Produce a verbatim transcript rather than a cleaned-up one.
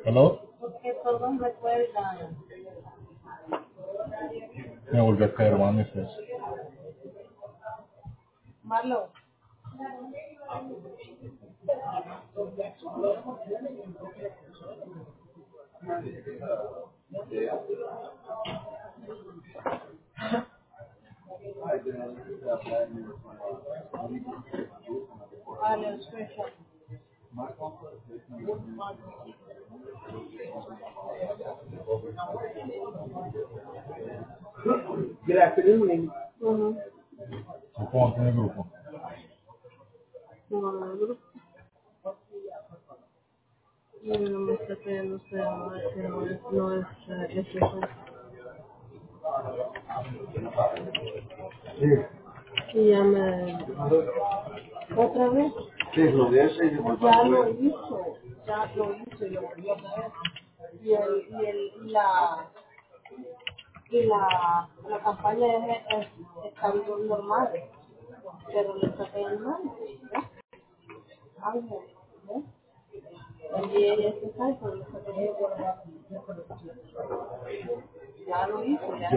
Hello, Porque todos recuerdan. me volvió a caer mal mi face. Marlon, vale, screenshot. Good afternoon. Ujú. ¿Cómo pongo en el grupo? No, el grupo. Y no me está pidiendo usted, no es, no es, no es, eh, es eso. Sí, Y ya me, otra vez, sí, lo de ese y de ya lo hizo, ya lo hizo y lo volvió a traer. Y el, y el, y la, y la, la campaña es, es, está normal, pero le está pegando mal, ¿ves? Ángel, ¿ves? Y ella se sabe, pero le está pegando mal. Ya lo hizo, ya.